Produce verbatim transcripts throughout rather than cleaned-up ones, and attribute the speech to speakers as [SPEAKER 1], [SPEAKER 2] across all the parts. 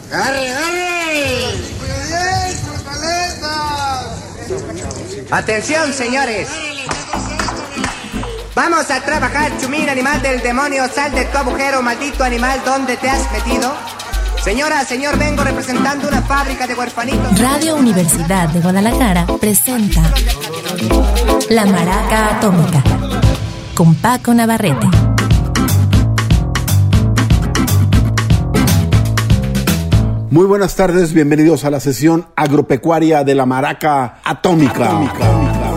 [SPEAKER 1] ¡Arre, arre!
[SPEAKER 2] Atención, señores. Vamos a trabajar, chumín, animal del demonio. Sal de tu agujero, maldito animal, ¿dónde te has metido? Señora, señor, vengo representando una fábrica de huerfanitos.
[SPEAKER 3] Radio Universidad de Guadalajara presenta La Maraca Atómica con Paco Navarrete.
[SPEAKER 4] Muy buenas tardes, bienvenidos a la sesión agropecuaria de La Maraca Atómica. Atómica.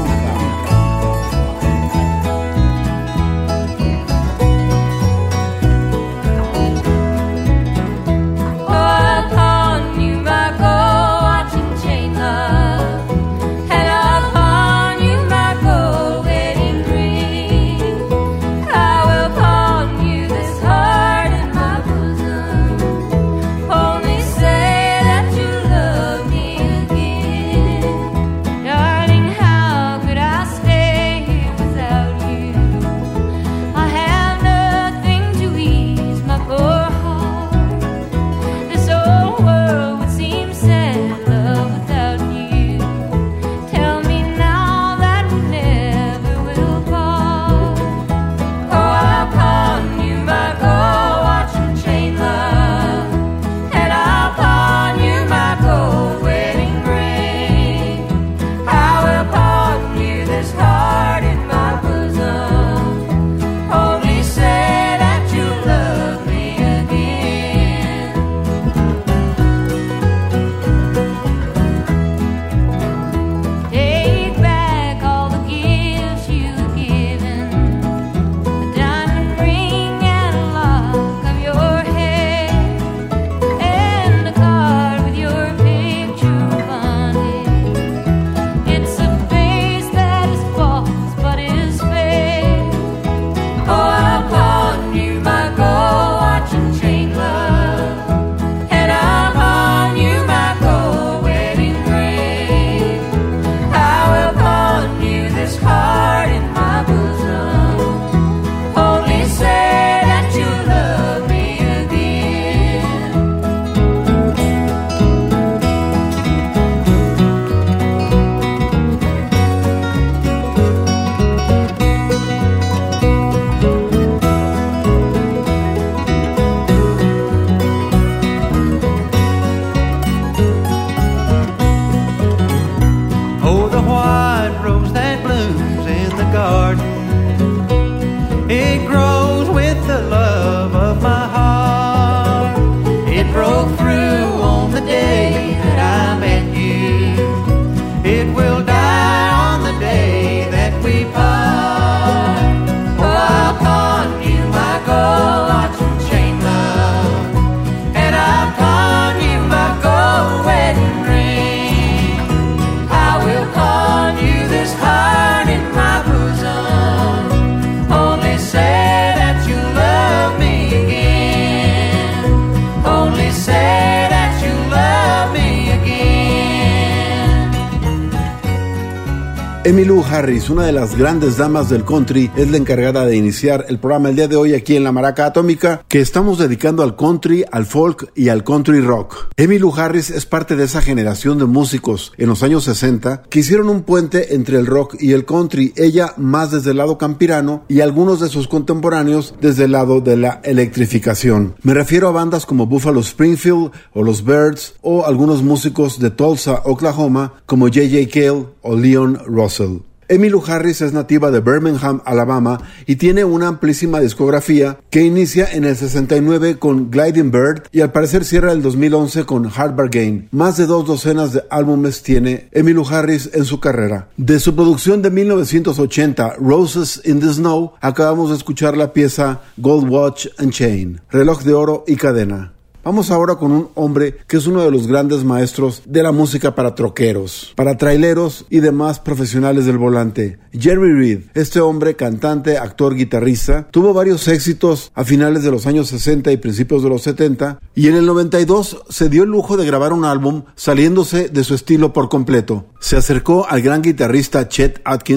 [SPEAKER 4] Emmylou Harris, una de las grandes damas del country, es la encargada de iniciar el programa el día de hoy aquí en La Maraca Atómica, que estamos dedicando al country, al folk y al country rock. Emmylou Harris es parte de esa generación de músicos en los años sesenta que hicieron un puente entre el rock y el country, ella más desde el lado campirano y algunos de sus contemporáneos desde el lado de la electrificación. Me refiero a bandas como Buffalo Springfield o los Byrds o algunos músicos de Tulsa, Oklahoma como J J Cale o Leon Russell. Emmylou Harris es nativa de Birmingham, Alabama, y tiene una amplísima discografía que inicia en el sesenta y nueve con Gliding Bird y al parecer cierra el dos mil once con Hard Bargain. Más de dos docenas de álbumes tiene Emmylou Harris en su carrera. De su producción de mil novecientos ochenta, Roses in the Snow, acabamos de escuchar la pieza Gold Watch and Chain, reloj de oro y cadena. Vamos ahora con un hombre que es uno de los grandes maestros de la música para troqueros, para traileros y demás profesionales del volante. Jerry Reed, este hombre, cantante, actor, guitarrista, tuvo varios éxitos a finales de los años sesenta y principios de los setenta, y en el noventa y dos se dio el lujo de grabar un álbum saliéndose de su estilo por completo. Se acercó al gran guitarrista Chet Atkins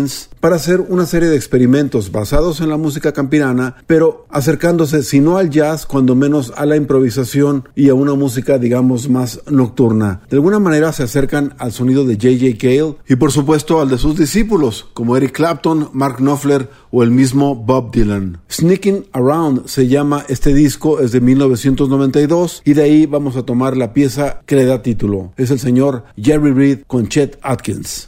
[SPEAKER 4] para hacer una serie de experimentos basados en la música campirana, pero acercándose si no al jazz, cuando menos a la improvisación y a una música, digamos, más nocturna. De alguna manera se acercan al sonido de J J Cale y por supuesto al de sus discípulos, como Eric Clapton, Mark Knopfler o el mismo Bob Dylan. Sneaking Around se llama este disco, es de mil novecientos noventa y dos y de ahí vamos a tomar la pieza que le da título. Es el señor Jerry Reed con Chet Atkins.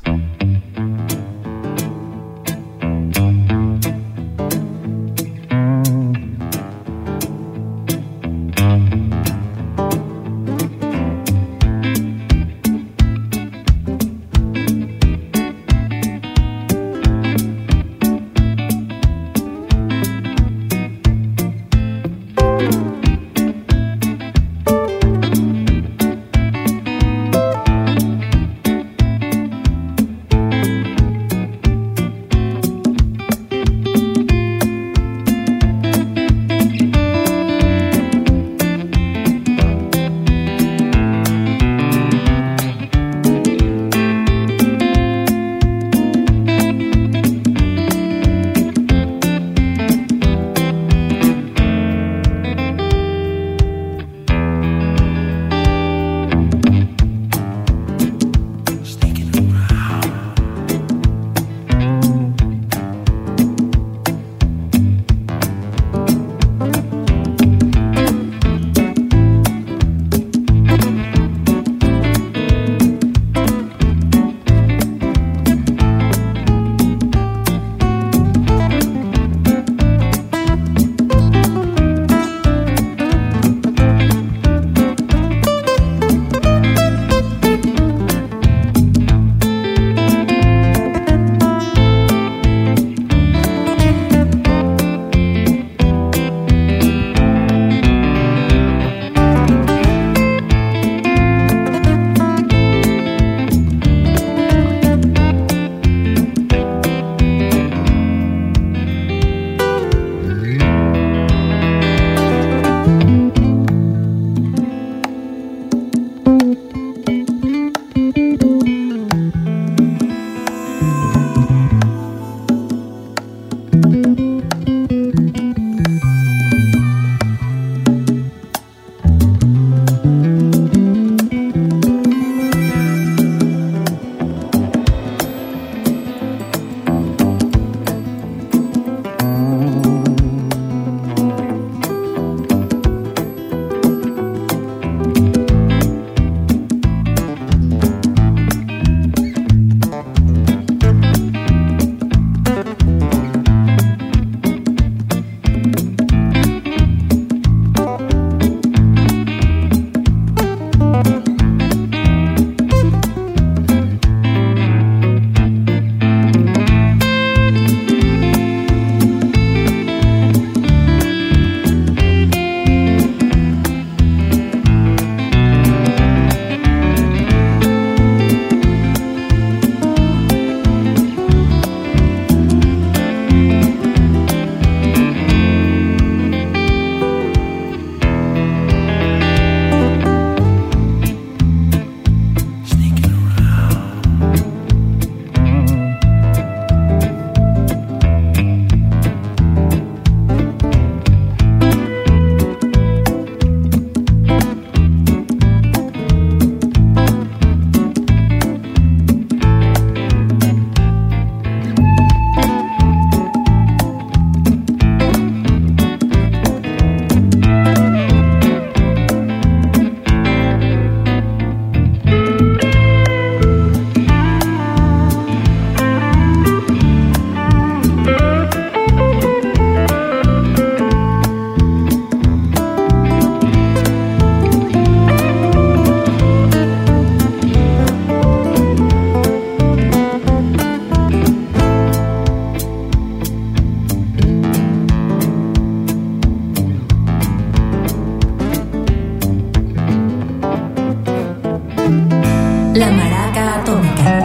[SPEAKER 3] La Maraca Atómica.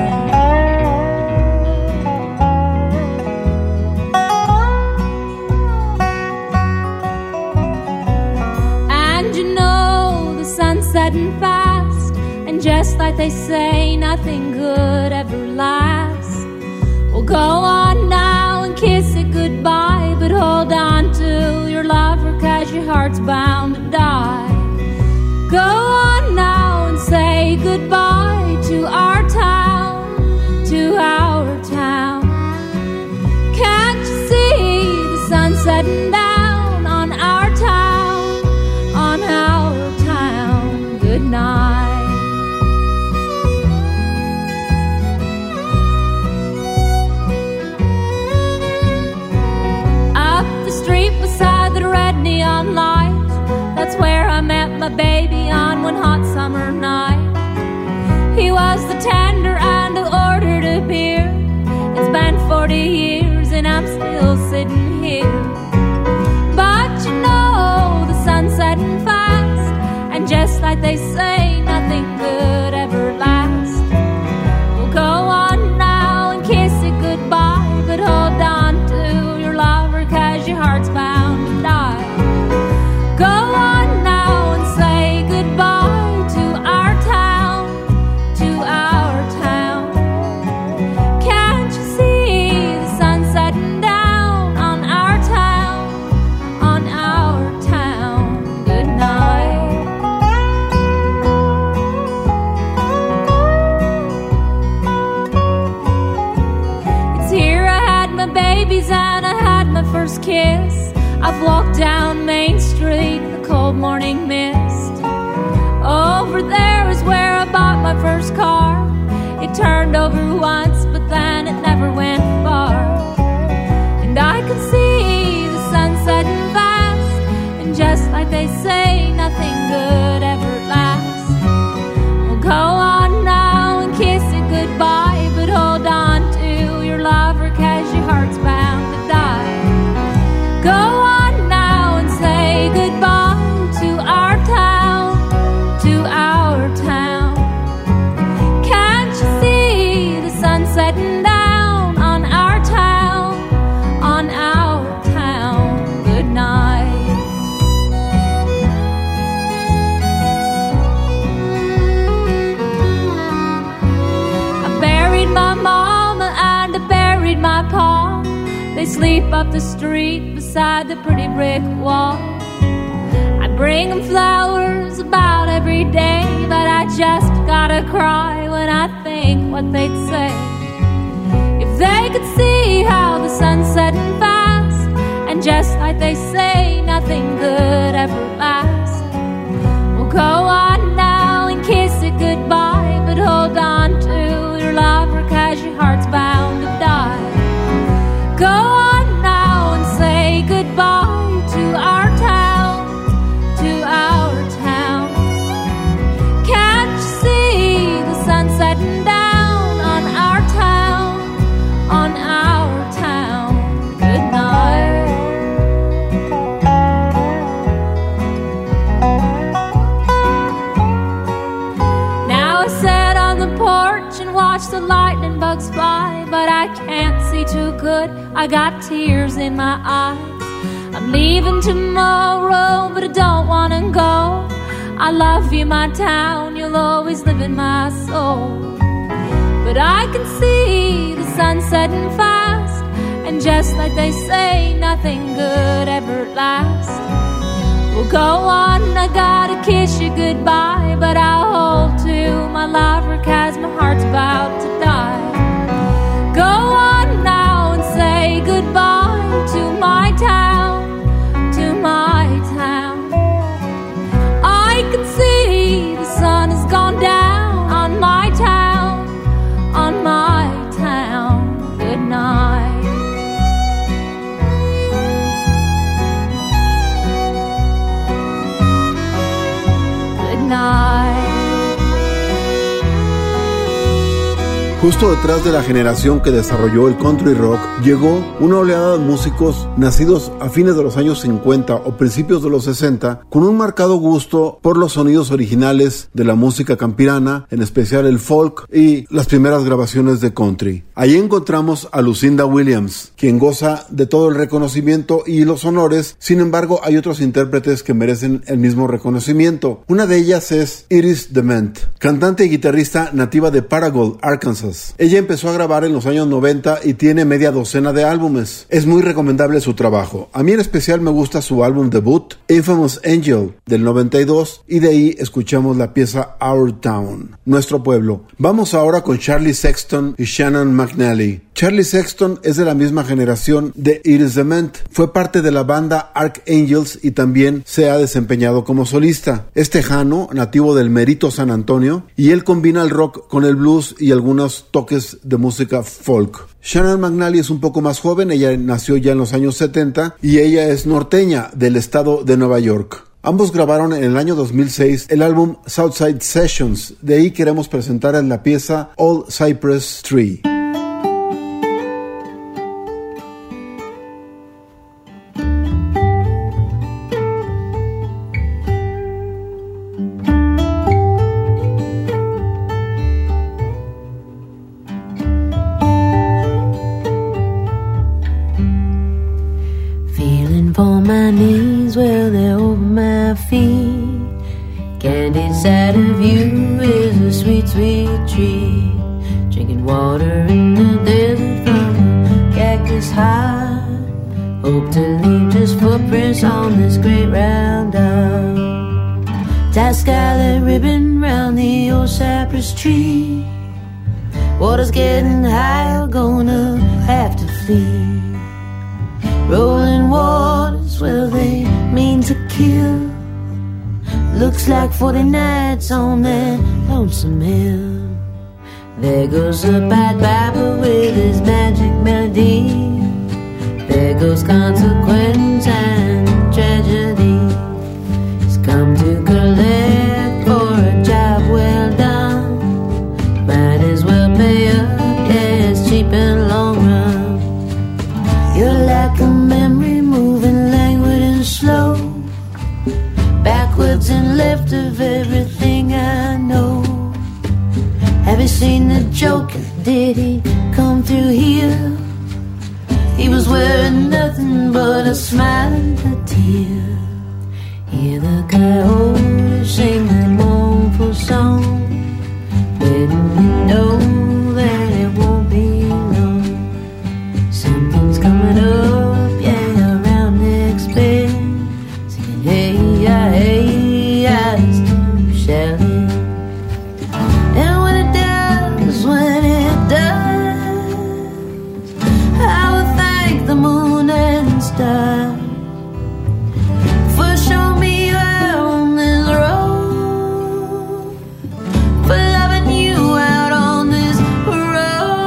[SPEAKER 5] And you know the sun's setting fast, and just like they say, nothing good ever lasts. Well, Go on now and kiss it goodbye, but hold on to your lover, 'cause your heart's bound to die. Go on now and say goodbye to our town, to our town. Can't you see the sun setting down on our town, on our town? Good night. Up the street beside the red neon light, that's where I met my baby on one hot summer night. He was the tender and I ordered a beer. It's been forty years and I'm still sitting here. But you know the sun's setting fast, and just like they say, nothing good ever lasts. Well, go on now and kiss it goodbye, but hold on to your lover, 'cause your heart's bound to die. Go on now and say goodbye to our town, to our town. Can't you see the sun setting down on our town, on our town? Good night. It's here I had my babies and I had my first kiss. I've walked down Main Street, the cold morning mist. Over there is where I bought my first car. It turned over once, but then it never went far. And I could see the sun setting fast, and just like they say, nothing good ever lasts. Well, go on now and kiss it goodbye, but hold on to your lover, 'cause your heart's bound to die. Go on now and say goodbye to our town, to our town. Can't you see the sun setting down on our town, on our town? Good night. I buried my mama and I buried my pa. They sleep up the street beside the pretty brick wall. I bring them flowers about every day, but I just gotta cry when I think what they'd say. If they could see how the sun's setting fast, and just like they say, nothing good ever lasts. Well, go on now and kiss it goodbye, but hold on to your lover, 'cause your heart's bound to die. Go on now and say goodbye to our town, to our town. Can't you see the sun setting down on our town, on our town? Good night. Now I sit on the porch and watch the lightning bugs fly, but I can't see too good, I got tears in my eyes. I'm leaving tomorrow, but I don't wanna go. I love you, my town, you'll always live in my soul. But I can see the sun setting fast, and just like they say, nothing good ever lasts. Well, go on, I gotta kiss you goodbye, but I'll hold to my lover, 'cause my heart's about to die. Go on now and say goodbye to my town, to my town. I can see the sun has gone down on my town, on my town. Good night. Good night.
[SPEAKER 4] Justo detrás de la generación que desarrolló el country rock, llegó una oleada de músicos nacidos a fines de los años cincuenta o principios de los sesenta, con un marcado gusto por los sonidos originales de la música campirana, en especial el folk y las primeras grabaciones de country. Ahí encontramos a Lucinda Williams, quien goza de todo el reconocimiento y los honores. Sin embargo, hay otros intérpretes que merecen el mismo reconocimiento. Una de ellas es Iris DeMent. cantante y guitarrista nativa de Paragould, Arkansas. Ella empezó a grabar en los años noventa y tiene media docena de álbumes. Es muy recomendable su trabajo. A mí en especial me gusta su álbum debut, Infamous Angel, del noventa y dos, y de ahí escuchamos la pieza Our Town, nuestro pueblo. Vamos ahora con Charlie Sexton y Shannon McNally. Charlie Sexton es de la misma generación de Iris Dement. Fue parte de la banda Archangels y también se ha desempeñado como solista. Es tejano, nativo del Merito, San Antonio, y él combina el rock con el blues y algunos toques de música folk. Shannon McNally es un poco más joven, ella nació ya en los años setenta y ella es norteña del estado de Nueva York. Ambos grabaron en el año dos mil seis el álbum Southside Sessions. De ahí queremos presentar la pieza Old Cypress Tree.
[SPEAKER 6] For my knees, well, they're over my feet. Candy inside of you is a sweet, sweet tree. Drinking water in the desert from a cactus high. Hope to leave just footprints on this great round dog. Tie scarlet ribbon round the old cypress tree. Water's getting high, we're gonna have to flee. Rolling waters, well, they mean to kill. Looks like forty nights on that lonesome hill. There goes the Pied Piper with his magic melody. There goes consequence and tragedy. He's come to collect for a job well done. Might as well pay up, yeah, it's cheap and long run. You're like a memory moving languid and slow, backwards and left of everything I know. Have you seen the Joker? Did he come through here? He was wearing nothing but a smile and a tear. Hear the coyote sing that mournful song, letting you know that it won't be long. Something's coming up, yeah, around next bend. Singing, hey, yeah, hey, yeah, it's too shallow. And when it does, when it does, I will thank the moon and stars for showing me you out on this road, for loving you out on this road.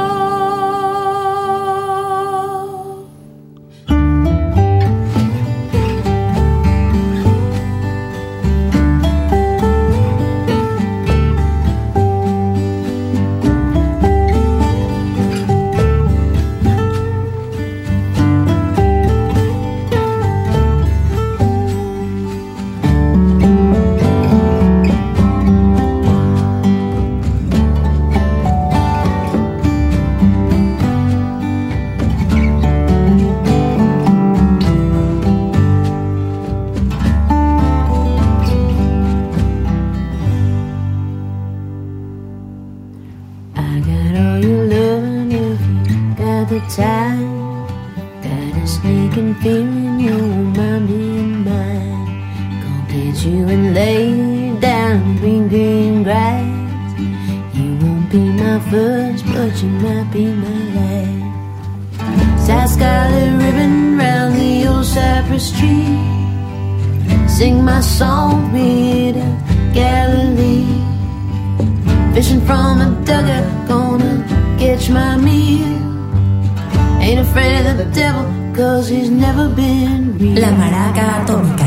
[SPEAKER 6] I got all your loving if you got the time. Got a sneaking feeling you won't mind being mine. Gonna get you and lay you down in green, green grass. You won't be my first, but you might be my last. Tie scarlet ribbon round the old cypress tree. Sing my song, me to Galilee. Fishing from a dugout, gonna catch my meal. Ain't afraid of the devil, cause he's never been real.
[SPEAKER 3] La Maraca Atómica.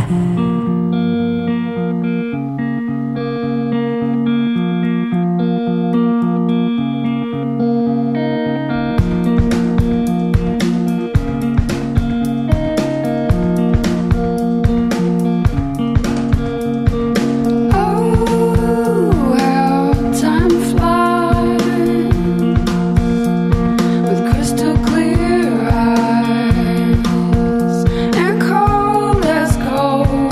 [SPEAKER 1] Crystal clear eyes and cold as cold.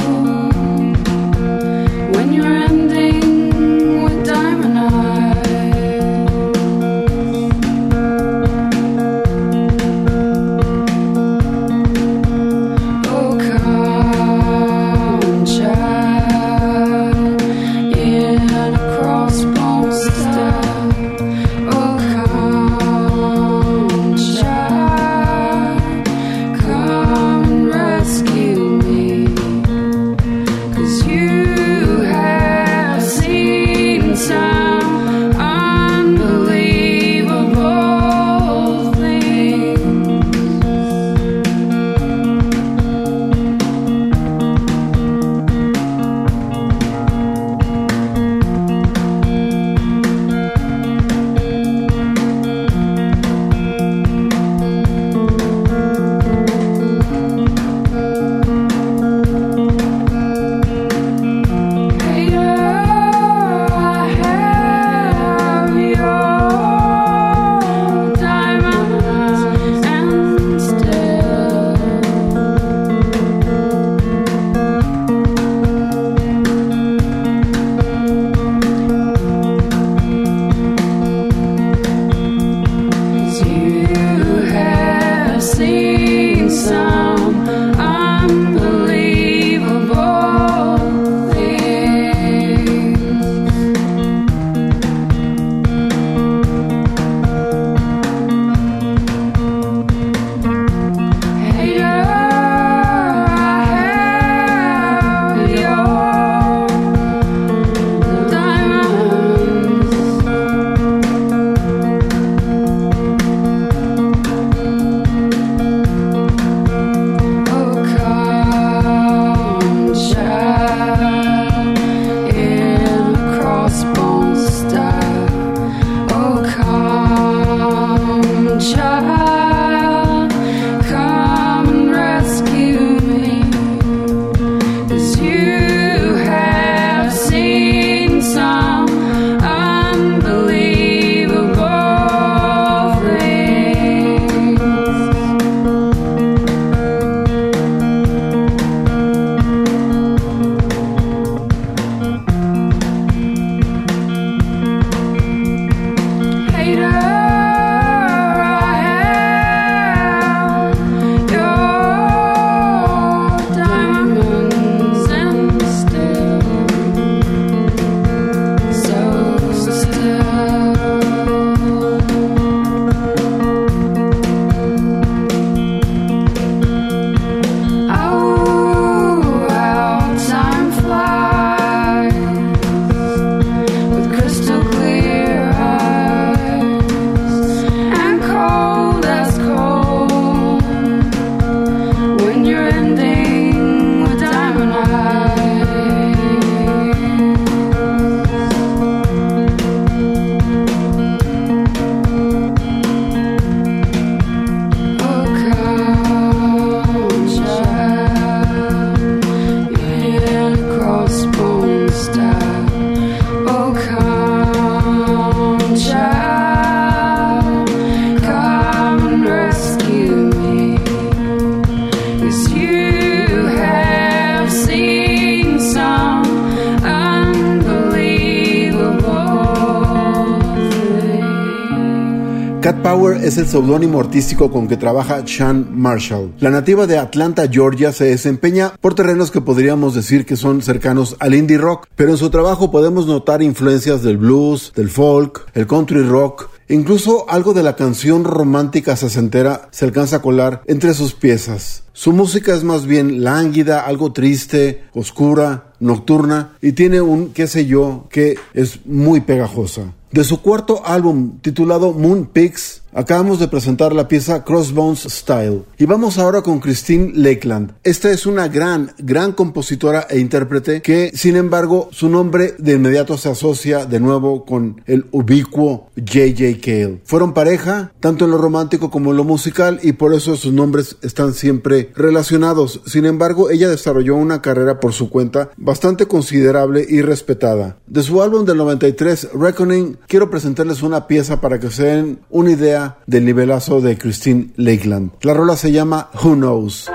[SPEAKER 4] Cat Power es el seudónimo artístico con que trabaja Shan Marshall. La nativa de Atlanta, Georgia, se desempeña por terrenos que podríamos decir que son cercanos al indie rock, pero en su trabajo podemos notar influencias del blues, del folk, el country rock. Incluso algo de la canción romántica sesentera se alcanza a colar entre sus piezas. Su música es más bien lánguida, algo triste, oscura, nocturna y tiene un qué sé yo que es muy pegajosa. De su cuarto álbum titulado Moon Peaks, acabamos de presentar la pieza Crossbones Style. Y vamos ahora con Christine Lakeland. Esta es una gran, gran compositora e intérprete que, sin embargo, su nombre de inmediato se asocia de nuevo con el ubicuo J J Cale. Fueron pareja, tanto en lo romántico como en lo musical, y por eso sus nombres están siempre relacionados. Sin embargo, ella desarrolló una carrera por su cuenta bastante considerable y respetada. De su álbum del noventa y tres, Reckoning, quiero presentarles una pieza para que se den una idea del nivelazo de Christine Lakeland. La rola se llama Who Knows.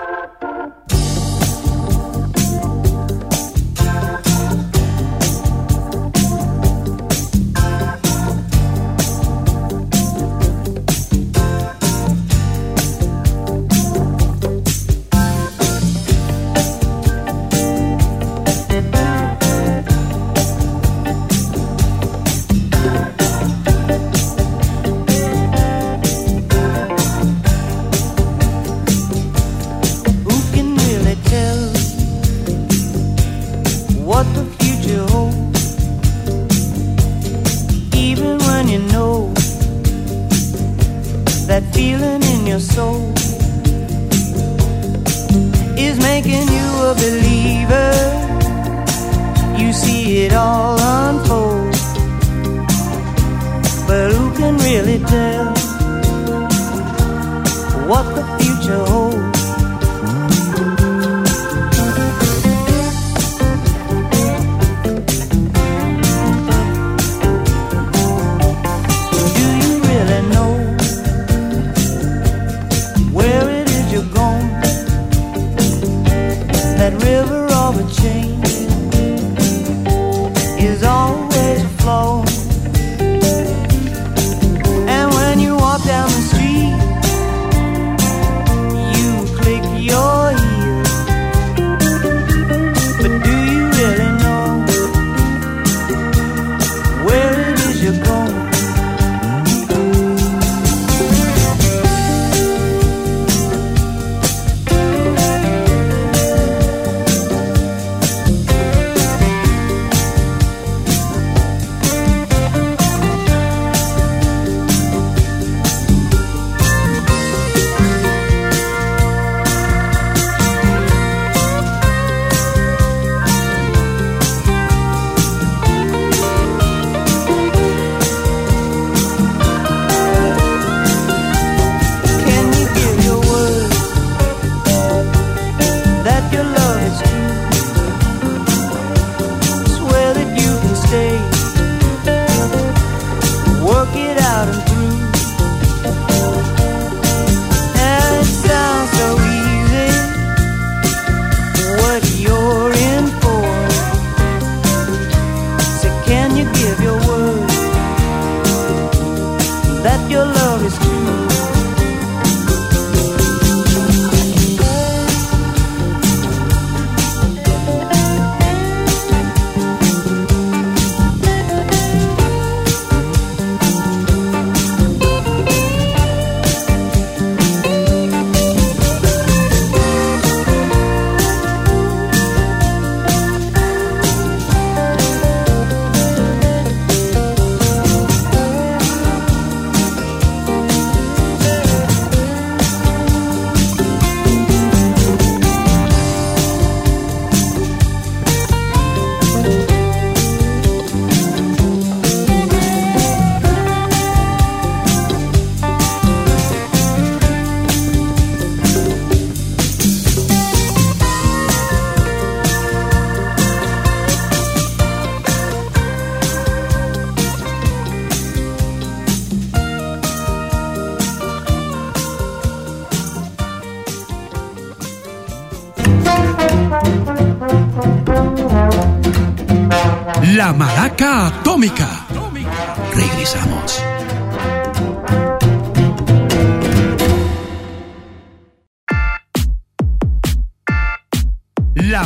[SPEAKER 7] La Maraca Atómica. Regresamos.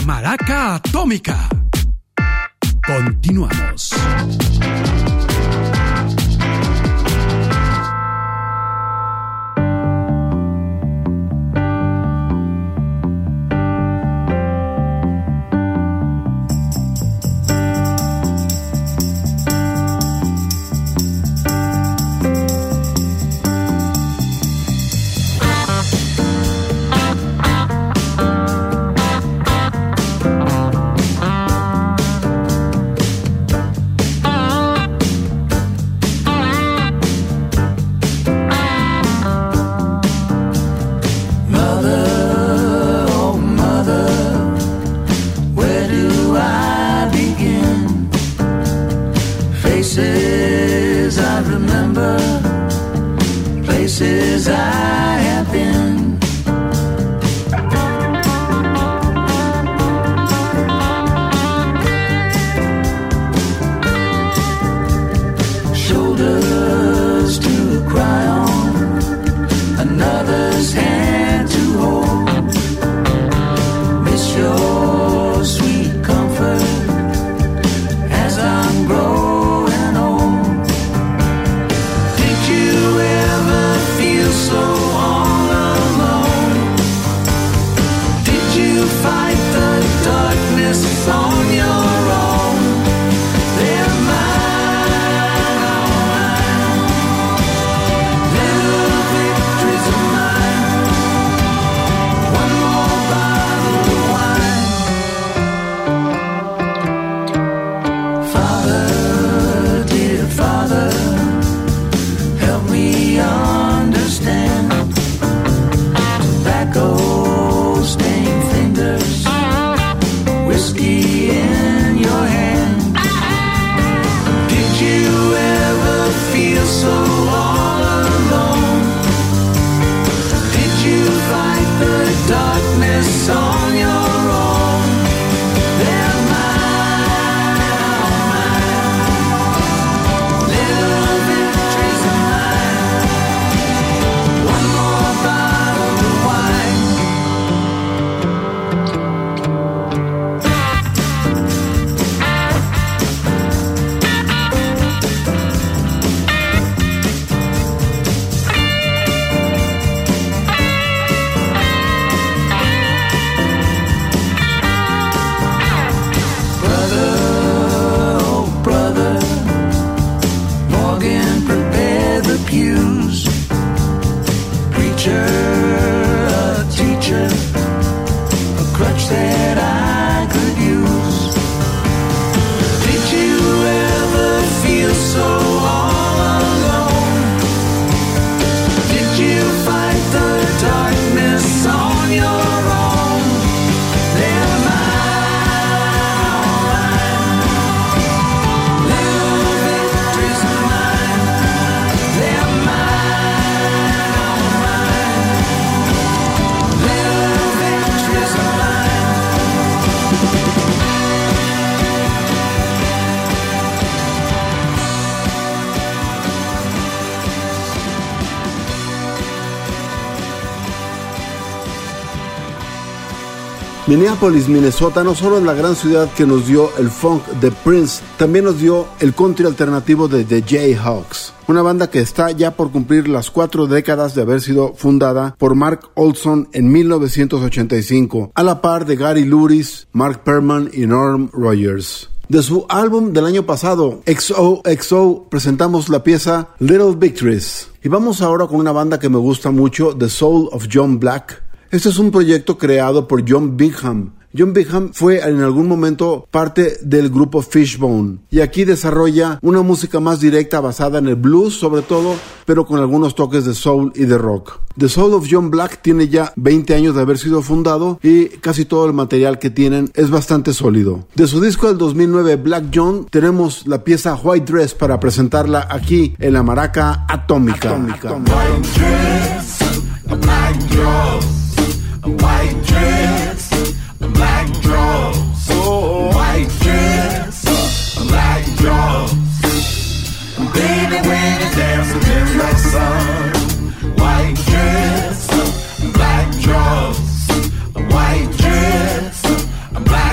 [SPEAKER 7] Maraca Atómica. Continuamos.
[SPEAKER 4] Minneapolis, Minnesota, no solo es la gran ciudad que nos dio el funk de Prince, también nos dio el country alternativo de The Jayhawks, una banda que está ya por cumplir las cuatro décadas de haber sido fundada por Mark Olson en mil novecientos ochenta y cinco, a la par de Gary Louris, Mark Perman y Norm Rogers. De su álbum del año pasado, X O X O, presentamos la pieza Little Victories. Y vamos ahora con una banda que me gusta mucho, The Soul of John Black. Este es un proyecto creado por John Bingham. John Bingham fue en algún momento parte del grupo Fishbone y aquí desarrolla una música más directa basada en el blues sobre todo, pero con algunos toques de soul y de rock. The Soul of John Black tiene ya veinte años de haber sido fundado y casi todo el material que tienen es bastante sólido. De su disco del dos mil nueve, Black John, tenemos la pieza White Dress para presentarla aquí en la Maraca Atómica. Atómica.
[SPEAKER 1] White dress, a black dress, a white dress, a black dress, oh, white dress, a black dress. Baby, when you dance in the sun, white dress, a black dress, a white dress, a black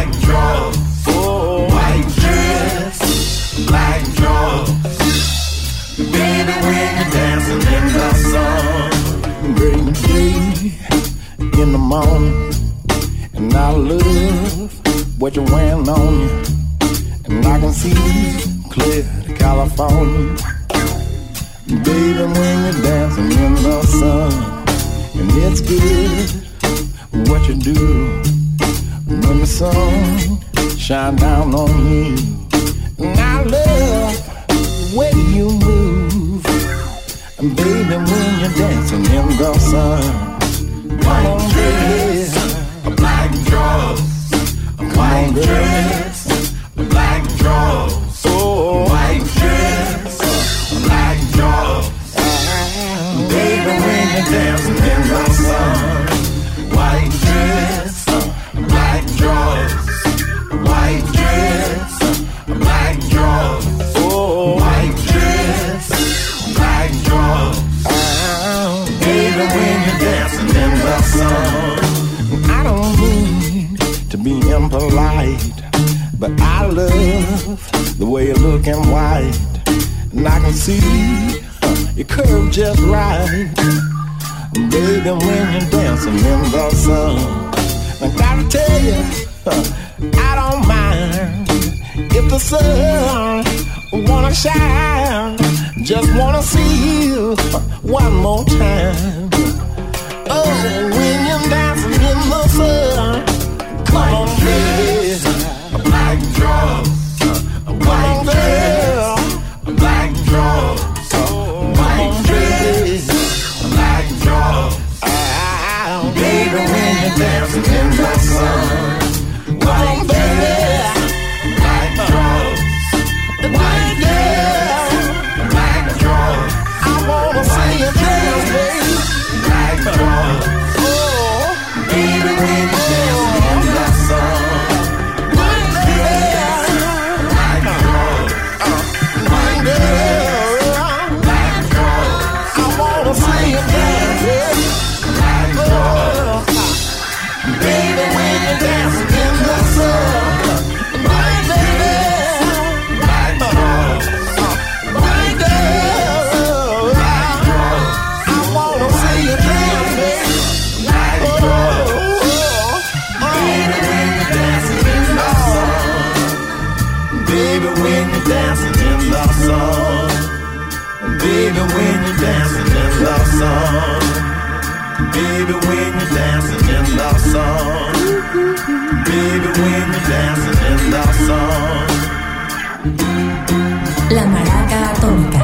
[SPEAKER 8] in the morning, and I love what you're wearing on you, and I can see clear to California. Baby, when you're dancing in the sun, and it's good what you do when the sun shine down on you. And I love the way you move, and baby, when you're dancing in the sun, come on, baby,
[SPEAKER 1] black drawers, white dress, black drawers, oh, white dress, black drawers. Baby, when you're dancing in the sun, white dress, black drawers, white dress, black drawers, oh, white dress, black drawers. Baby, when you're dancing in the sun,
[SPEAKER 8] I don't mean to be impolite, but I love the way you look in white, and I can see uh, your curve just right. Baby, when you're dancing in the sun, I gotta tell you, uh, I don't mind if the sun wanna shine. Just wanna see you uh, one more time. Oh, when you're dancing in the sun, come on, baby,
[SPEAKER 1] black drawers, white dress, black drawers, white dress, black drawers. Baby, when you're dancing in the sun, white dress, black drawers, white dress, black drawers.
[SPEAKER 8] I wanna see you dance, baby.
[SPEAKER 1] Black drawers. Oh, baby, when you're dancing in the sun, white dress, black drawers, white dress, black drawers.
[SPEAKER 8] I wanna see you dance, baby.
[SPEAKER 1] Black drawers.
[SPEAKER 8] Baby, when you're dancing in the sun, white dress,
[SPEAKER 1] Black drawers.
[SPEAKER 8] white dress,
[SPEAKER 1] Black drawers.
[SPEAKER 8] I wanna see you dance, baby.
[SPEAKER 1] Black drawers.
[SPEAKER 8] Oh,
[SPEAKER 1] Baby, when you're dancing in the sun. Baby, when you're dancing in the sun. Baby, when you're dancing in the sun. Baby, when you're dancing in the sun. Baby, when you're dancing in the sun.
[SPEAKER 3] La Maraca Atómica.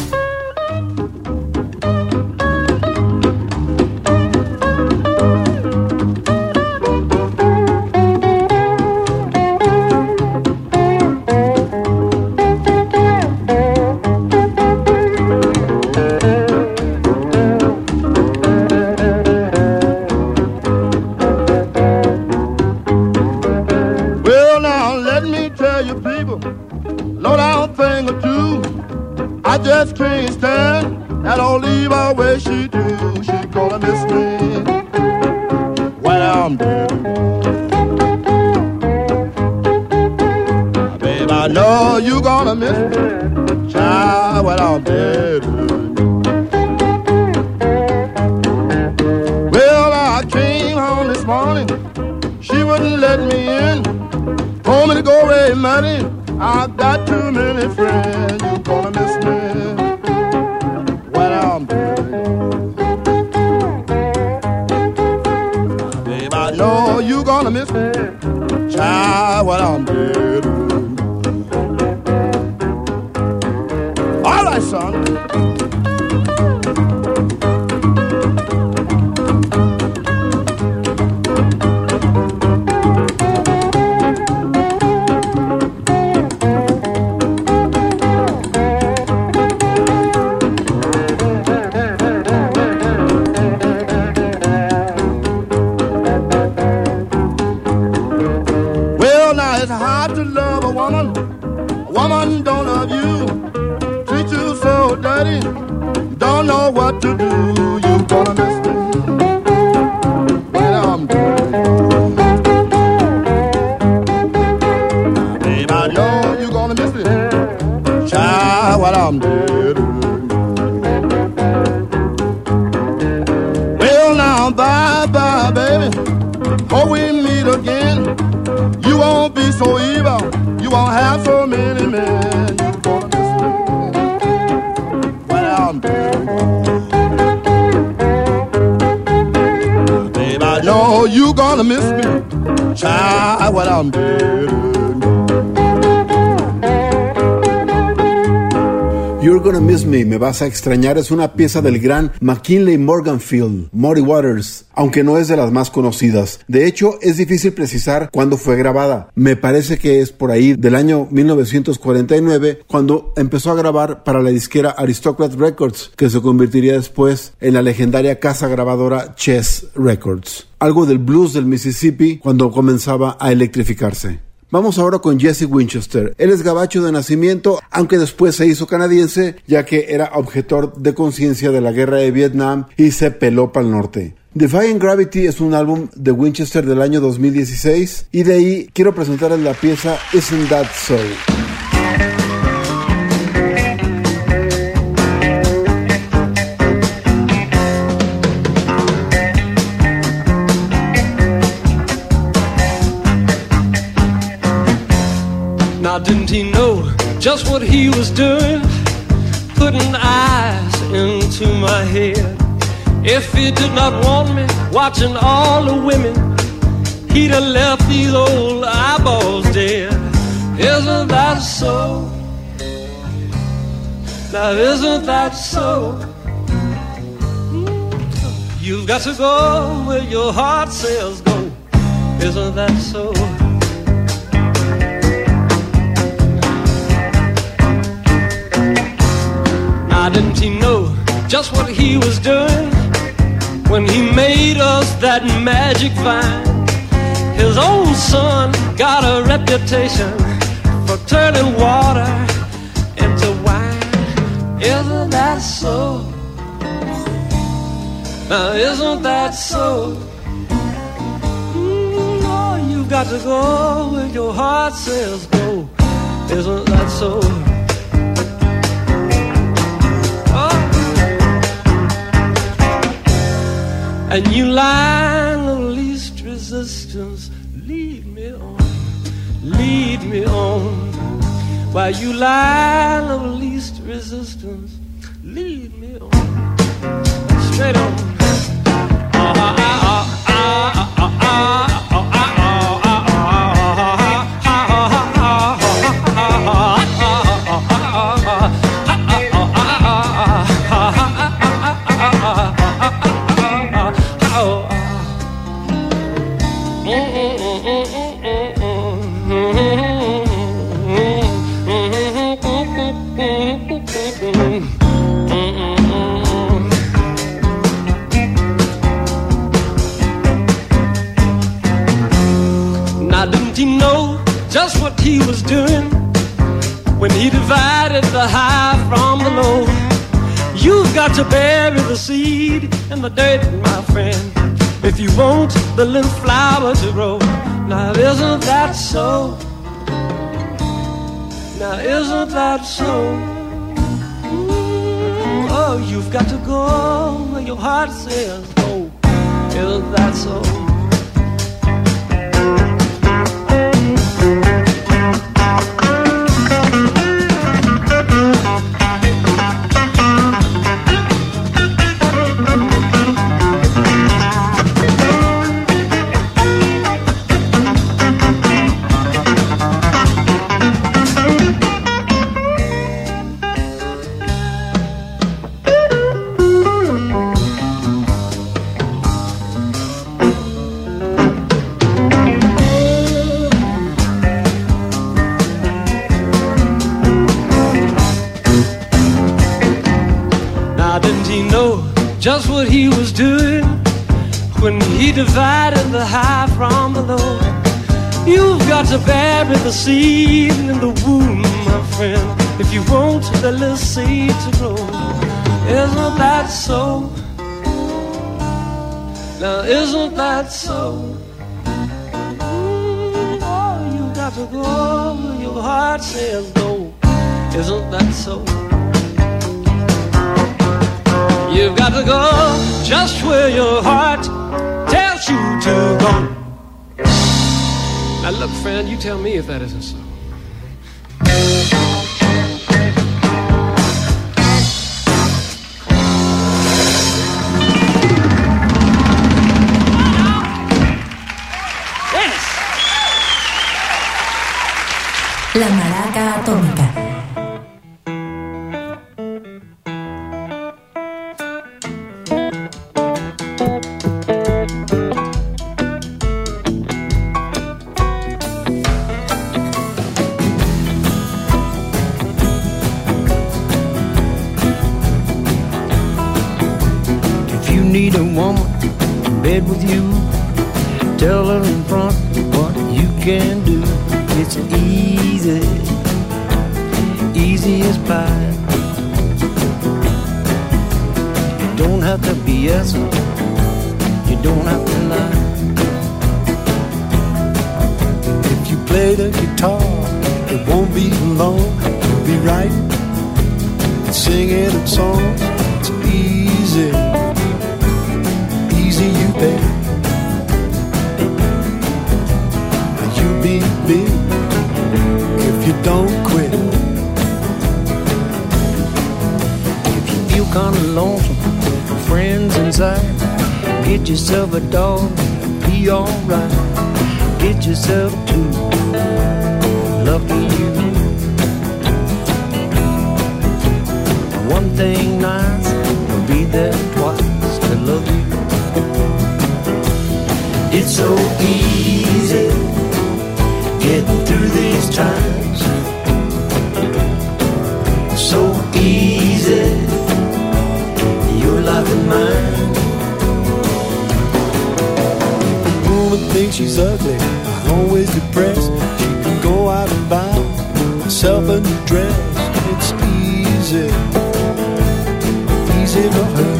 [SPEAKER 8] well, now let me tell you, people, low down thing or two. I just can't stand that old leave her way she do. She gonna miss me when I'm dead. Babe, I know you gonna miss me, child, when I'm dead. Well, I came home this morning, she wouldn't let me in. Told me to go away, money. I've got too many friends. You gonna miss me when I'm dead. Babe, I know you gonna miss me, child, when I'm dead. All right, son. Well, now it's hard to love a woman. A woman don't love you. Treat you so dirty. Don't know what to do. You gonna miss me when I'm dead. Babe, I know you gonna miss me, child, when I'm dead. Well, now, bye bye, baby. Hope we meet again. You won't be so evil. You won't have so many men. You're gonna miss me. Well, baby, I know you gonna miss me. Child, what I'm doing.
[SPEAKER 4] You're Gonna Miss Me, Me Vas a Extrañar, es una pieza del gran McKinley Morganfield, Muddy Waters, aunque no es de las más conocidas. De hecho, es difícil precisar cuándo fue grabada. Me parece que es por ahí del año mil novecientos cuarenta y nueve, cuando empezó a grabar para la disquera Aristocrat Records, que se convertiría después en la legendaria casa grabadora Chess Records. Algo del blues del Mississippi cuando comenzaba a electrificarse. Vamos ahora con Jesse Winchester. Él es gabacho de nacimiento, aunque después se hizo canadiense, ya que era objetor de conciencia de la guerra de Vietnam y se peló para el norte. Defying Gravity es un álbum de Winchester del año dos mil dieciséis, y de ahí quiero presentarles la pieza Isn't That So.
[SPEAKER 9] Now didn't he know just what he was doing? Putting eyes into my head. If he did not want me watching all the women, he'd have left these old eyeballs dead. Isn't that so? Now isn't that so? You've got to go where your heart says go. Isn't that so? Now didn't he know just what he was doing when he made us that magic vine? His own son got a reputation for turning water into wine. Isn't that so? Now isn't that so? Mm, oh, you've got to go where your heart says go. Isn't that so? And you line of least resistance, lead me on, lead me on. While you line of least resistance, lead me on. Straight on. Just what he was doing when he divided the high from the low. You've got to bury the seed in the dirt, my friend, if you want the little flower to grow. Now isn't that so? Now isn't that so? Mm, oh, you've got to go where your heart says go. Isn't that so? Just what he was doing when he divided the high from the low. You've got to bury the seed in the womb, my friend, if you want the little seed to grow. Isn't that so? Now isn't that so? Mm, oh, you got to go where your heart says go. Isn't that so? You've got to go just where your heart well, shoot to gone. Now look, friend, you tell me if that isn't so.
[SPEAKER 3] La Maraca Atómica.
[SPEAKER 10] If you need a woman in bed with you, tell her in front what you can do. It's easy, easy as pie. You don't have to B S her, you don't have to lie.
[SPEAKER 8] If you play the guitar, it won't be long. You'll be writing and singing a song. It's easy, easy you bet. You'll be big if you don't quit.
[SPEAKER 10] If you feel kinda lonesome, friends inside, get yourself a dog, be alright. Get yourself two, lucky you. One thing nice, will be there twice to love you. It's so easy getting through these times, so easy, your life and mine.
[SPEAKER 8] The woman thinks she's ugly, always depressed. She can go out and buy herself a new dress. It's easy, easy for her.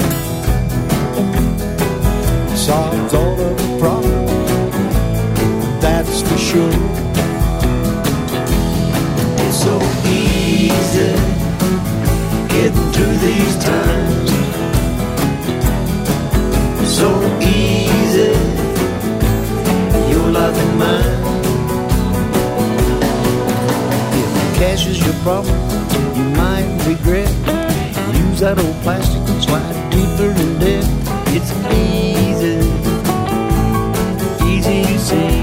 [SPEAKER 8] Solves all of the problems, that's for sure.
[SPEAKER 10] It's so easy getting through these times, so easy, your life and mine. If cash is your problem, you might regret. Use that old plastic and slide deeper in debt. It's easy, easy you see.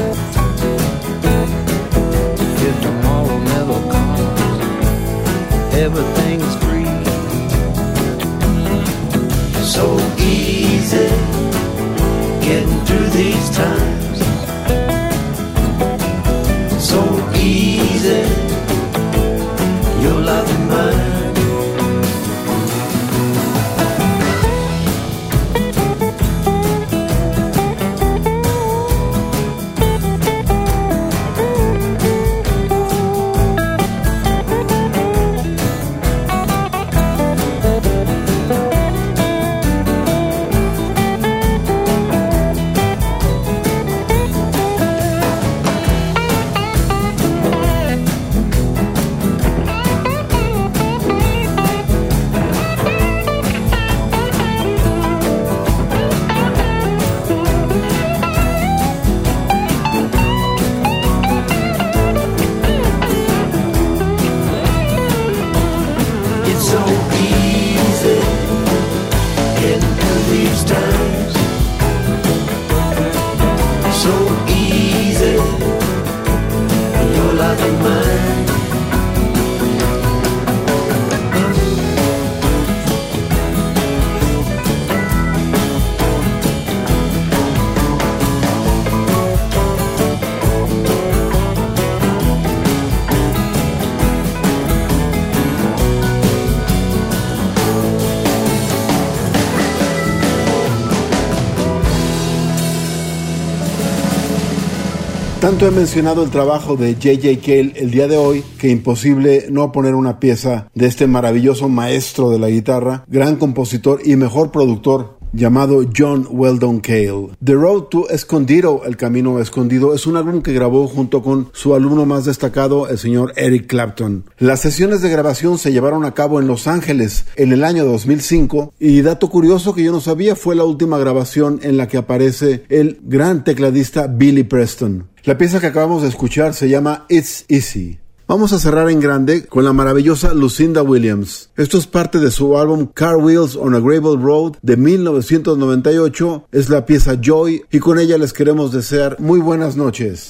[SPEAKER 10] If tomorrow never comes, everything is free. So easy getting through these times, so easy, your life and mine.
[SPEAKER 4] Tanto he mencionado el trabajo de J J Cale el día de hoy que imposible no poner una pieza de este maravilloso maestro de la guitarra, gran compositor y mejor productor llamado John Weldon Cale. The Road to Escondido, El Camino Escondido, es un álbum que grabó junto con su alumno más destacado, el señor Eric Clapton. Las sesiones de grabación se llevaron a cabo en Los Ángeles en el año dos mil cinco, y dato curioso que yo no sabía, fue la última grabación en la que aparece el gran tecladista Billy Preston. La pieza que acabamos de escuchar se llama It's Easy. Vamos a cerrar en grande con la maravillosa Lucinda Williams. Esto es parte de su álbum Car Wheels on a Gravel Road de mil novecientos noventa y ocho. Es la pieza Joy, y con ella les queremos desear muy buenas noches.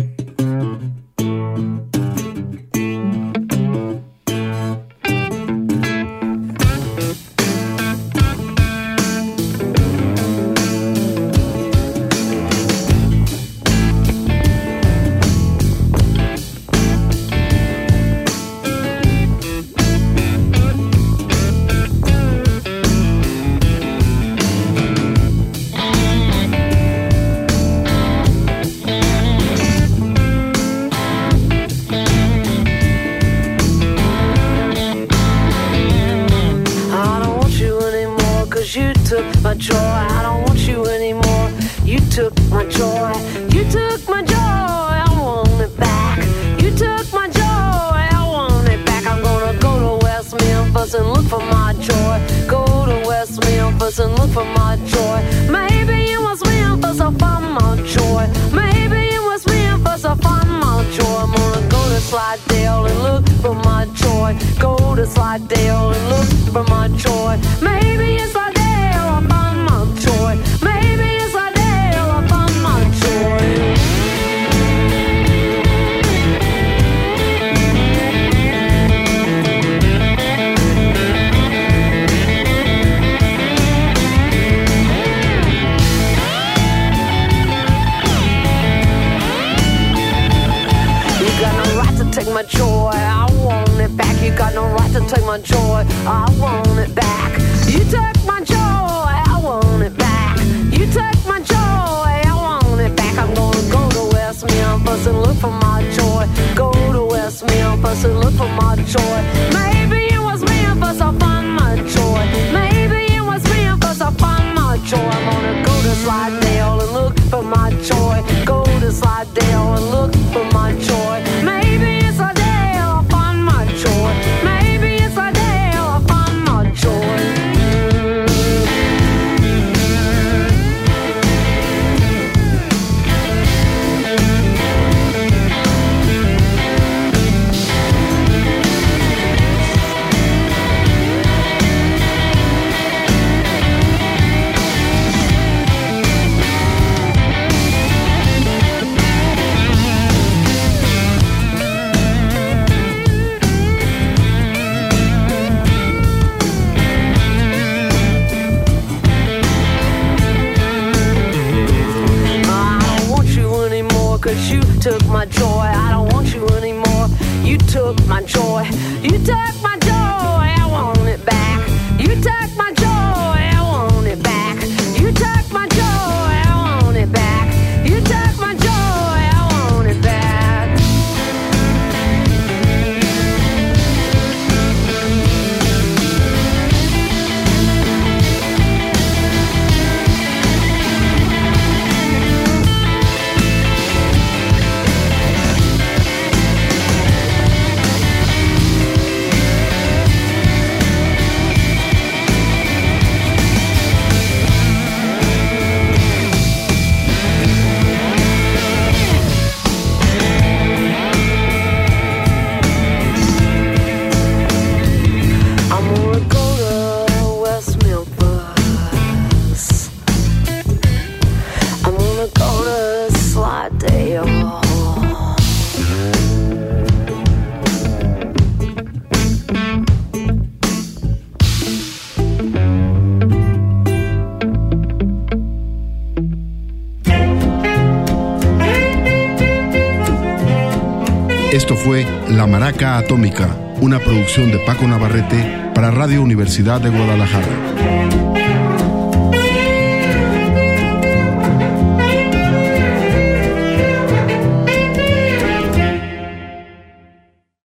[SPEAKER 11] Esto fue La Maraca Atómica, una producción de Paco Navarrete para Radio Universidad de Guadalajara.